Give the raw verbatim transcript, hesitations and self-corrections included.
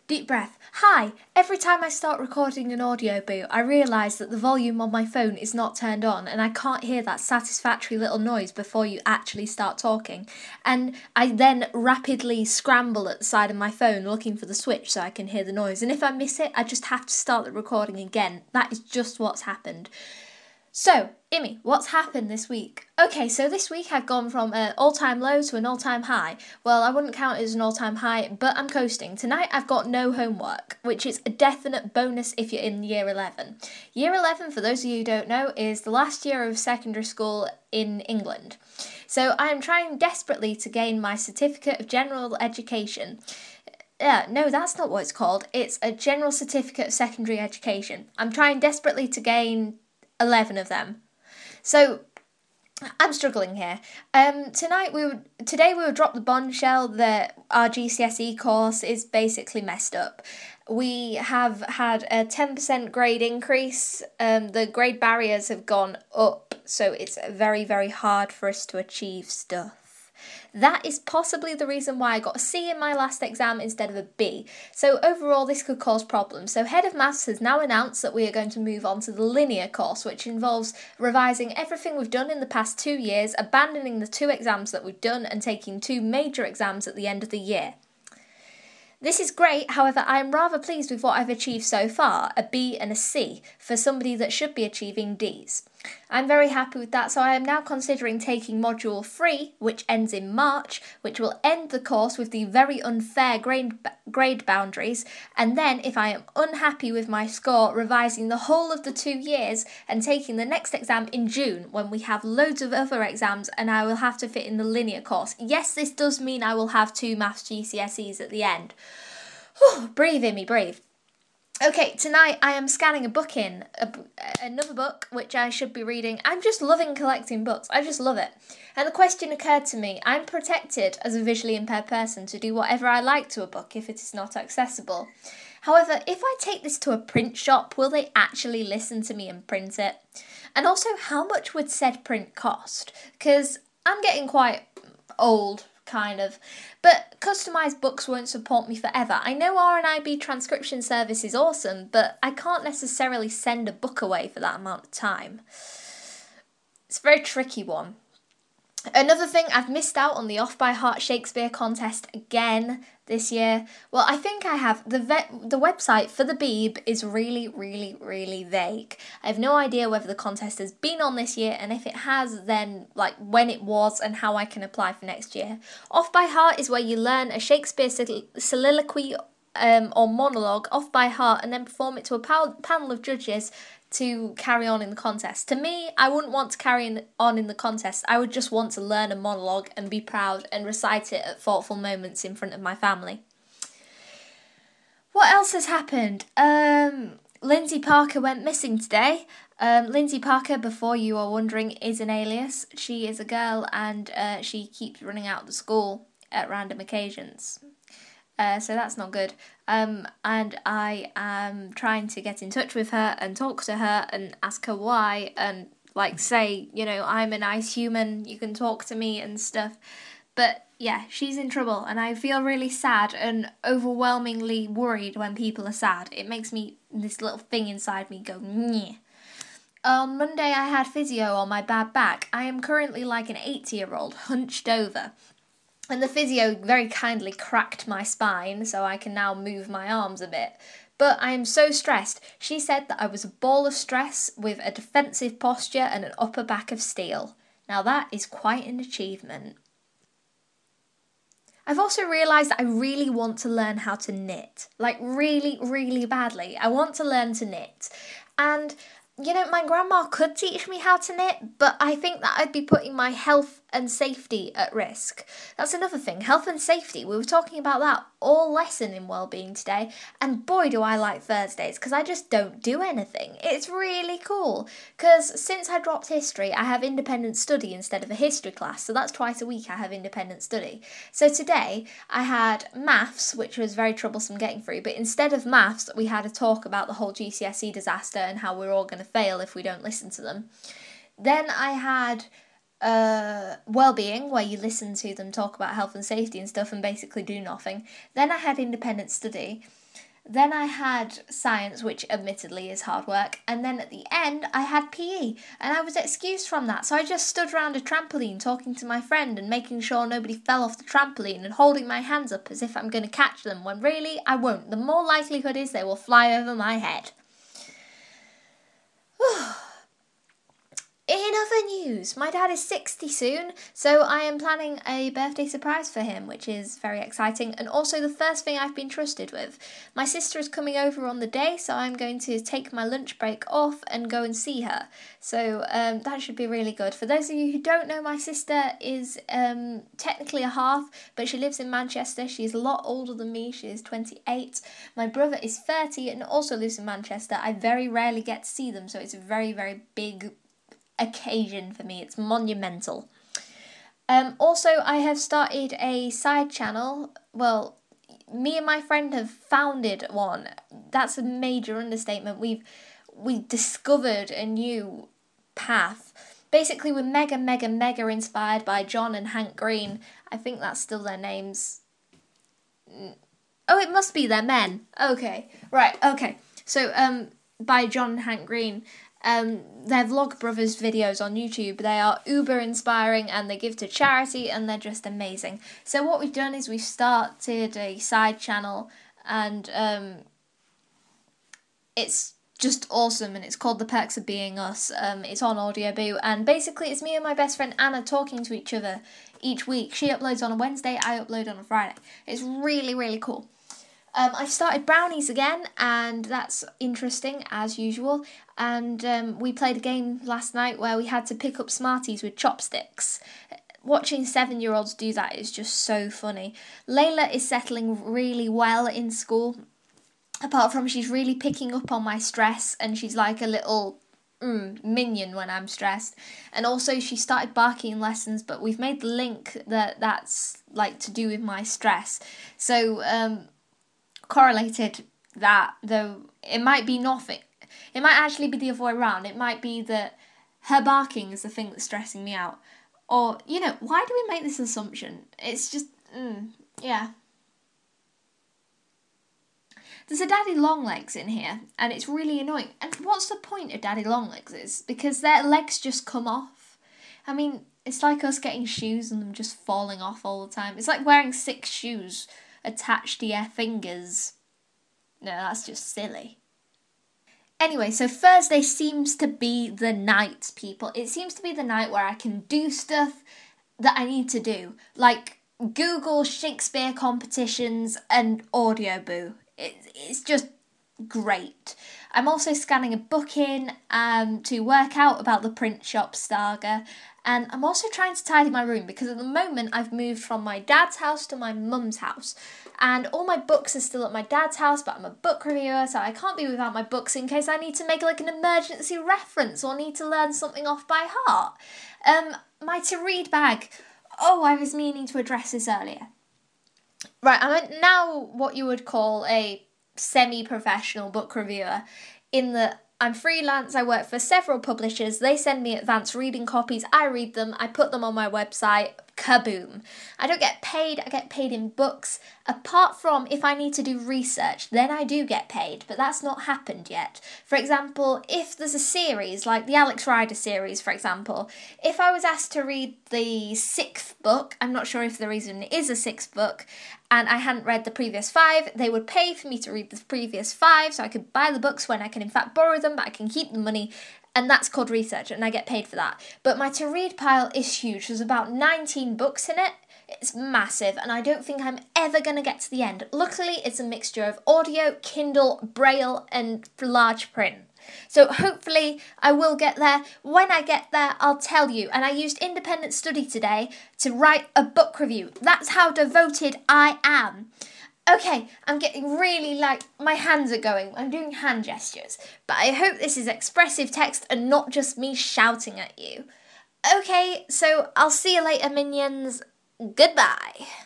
Deep breath. Hi! Every time I start recording an audio boot, I realise that the volume on my phone is not turned on and I can't hear that satisfactory little noise before you actually start talking. And I then rapidly scramble at the side of my phone looking for the switch so I can hear the noise. And if I miss it, I just have to start the recording again. That is just what's happened. So, Imi, what's happened this week? Okay, so this week I've gone from an all-time low to an all-time high. Well, I wouldn't count it as an all-time high, but I'm coasting. Tonight I've got no homework, which is a definite bonus if you're in year eleven. Year eleven, for those of you who don't know, is the last year of secondary school in England. So I am trying desperately to gain my Certificate of General Education. Yeah, no, that's not what it's called. It's a General Certificate of Secondary Education. I'm trying desperately to gain eleven of them. So I'm struggling here. Um, tonight we would today we would drop the bombshell that our G C S E course is basically messed up. We have had a ten percent grade increase. Um, the grade barriers have gone up, so it's very, very hard for us to achieve stuff. That is possibly the reason why I got a C in my last exam instead of a B. So overall, this could cause problems. So Head of Maths has now announced that we are going to move on to the linear course, which involves revising everything we've done in the past two years, abandoning the two exams that we've done, and taking two major exams at the end of the year. This is great, however, I am rather pleased with what I've achieved so far, a B and a C, for somebody that should be achieving Ds. I'm very happy with that, so I am now considering taking Module three, which ends in March, which will end the course with the very unfair grade, grade boundaries, and then, if I am unhappy with my score, revising the whole of the two years and taking the next exam in June, when we have loads of other exams and I will have to fit in the linear course. Yes, this does mean I will have two Maths G C S Es at the end. Whew, breathe, Imi, breathe. Okay, tonight I am scanning a book in, a, another book which I should be reading. I'm just loving collecting books, I just love it. And the question occurred to me, I'm protected as a visually impaired person to do whatever I like to a book if it is not accessible. However, if I take this to a print shop, will they actually listen to me and print it? And also, how much would said print cost? Because I'm getting quite old, kind of. But customised books won't support me forever. I know R N I B transcription service is awesome, but I can't necessarily send a book away for that amount of time. It's a very tricky one. Another thing, I've missed out on the Off by Heart Shakespeare contest again this year. Well, I think I have. The ve- the website for the Beeb is really, really, really vague. I have no idea whether the contest has been on this year, and if it has, then like when it was and how I can apply for next year. Off by Heart is where you learn a Shakespeare sol- soliloquy um, or monologue off by heart and then perform it to a pal- panel of judges to carry on in the contest. To me, I wouldn't want to carry in, on in the contest. I would just want to learn a monologue and be proud and recite it at thoughtful moments in front of my family. What else has happened? Um, Lindsay Parker went missing today. Um, Lindsay Parker, before you are wondering, is an alias. She is a girl and uh, she keeps running out of the school at random occasions. Uh, so that's not good. Um, and I am trying to get in touch with her and talk to her and ask her why and like say, you know, I'm a nice human, you can talk to me and stuff. But yeah, she's in trouble and I feel really sad and overwhelmingly worried when people are sad. It makes me, this little thing inside me go, nyeh. On Monday I had physio on my bad back. I am currently like an eighty-year-old hunched over. And the physio very kindly cracked my spine so I can now move my arms a bit. But I am so stressed. She said that I was a ball of stress with a defensive posture and an upper back of steel. Now that is quite an achievement. I've also realised that I really want to learn how to knit. Like really, really badly. I want to learn to knit. And you know, my grandma could teach me how to knit, but I think that I'd be putting my health and safety at risk. That's another thing, health and safety. We were talking about that all lesson in wellbeing today, and boy do I like Thursdays, because I just don't do anything. It's really cool, because since I dropped history, I have independent study instead of a history class, so that's twice a week I have independent study. So today, I had maths, which was very troublesome getting through, but instead of maths, we had a talk about the whole G C S E disaster and how we're all going to fail if we don't listen to them. Then I had uh, well-being, where you listen to them talk about health and safety and stuff and basically do nothing. Then I had independent study. Then I had science, which admittedly is hard work. And then at the end, I had P E. And I was excused from that. So I just stood around a trampoline talking to my friend and making sure nobody fell off the trampoline and holding my hands up as if I'm going to catch them, when really I won't. The more likelihood is they will fly over my head. In other news, my dad is sixty soon, so I am planning a birthday surprise for him, which is very exciting, and also the first thing I've been trusted with. My sister is coming over on the day, so I'm going to take my lunch break off and go and see her. So um, that should be really good. For those of you who don't know, my sister is um, technically a half, but she lives in Manchester. She's a lot older than me. She is twenty-eight. My brother is thirty and also lives in Manchester. I very rarely get to see them, so it's a very, very big occasion for me. It's monumental. Um, also, I have started a side channel. Well, me and my friend have founded one. That's a major understatement. We've we discovered a new path. Basically, we're mega, mega, mega inspired by John and Hank Green. I think that's still their names. Oh, it must be their men. Okay, right, okay. So, um, by John and Hank Green. Um, their Vlogbrothers videos on YouTube, they are uber inspiring and they give to charity and they're just amazing. So what we've done is we've started a side channel and um, it's just awesome and it's called The Perks of Being Us. Um, it's on Audioboo and basically it's me and my best friend Anna talking to each other each week. She uploads on a Wednesday, I upload on a Friday. It's really, really cool. Um, I've started brownies again, and that's interesting, as usual. And um, we played a game last night where we had to pick up Smarties with chopsticks. Watching seven-year-olds do that is just so funny. Layla is settling really well in school, apart from she's really picking up on my stress, and she's like a little mm, minion when I'm stressed. And also she started barking in lessons, but we've made the link that that's like to do with my stress. So, um... correlated that, though it might be nothing. It might actually be the other way around. It might be that her barking is the thing that's stressing me out. Or, you know, why do we make this assumption? It's just, mm, yeah. There's a Daddy Longlegs in here, and it's really annoying. And what's the point of Daddy Longlegs is? Because their legs just come off. I mean, it's like us getting shoes and them just falling off all the time. It's like wearing six shoes attached to your fingers. No, that's just silly. Anyway, so Thursday seems to be the night, people. It seems to be the night where I can do stuff that I need to do. Like Google Shakespeare competitions and Audioboo. It, it's just great. I'm also scanning a book in um, to work out about the print shop saga. And I'm also trying to tidy my room because at the moment I've moved from my dad's house to my mum's house. And all my books are still at my dad's house, but I'm a book reviewer, so I can't be without my books in case I need to make like an emergency reference or need to learn something off by heart. Um, my to-read bag. Oh, I was meaning to address this earlier. Right, I'm now what you would call a semi-professional book reviewer in that I'm freelance, I work for several publishers, they send me advanced reading copies, I read them, I put them on my website, kaboom. I don't get paid, I get paid in books, apart from if I need to do research, then I do get paid, but that's not happened yet. For example, if there's a series, like the Alex Rider series, for example, if I was asked to read the sixth book, I'm not sure if there even is a sixth book, and I hadn't read the previous five, they would pay for me to read the previous five, so I could buy the books when I can in fact borrow them, but I can keep the money, and that's called research, and I get paid for that. But my to-read pile is huge. There's about nineteen books in it. It's massive, and I don't think I'm ever going to get to the end. Luckily, it's a mixture of audio, Kindle, Braille, and large print. So hopefully I will get there. When I get there, I'll tell you. And I used independent study today to write a book review. That's how devoted I am. Okay, I'm getting really, like, my hands are going. I'm doing hand gestures. But I hope this is expressive text and not just me shouting at you. Okay, so I'll see you later, minions. Goodbye.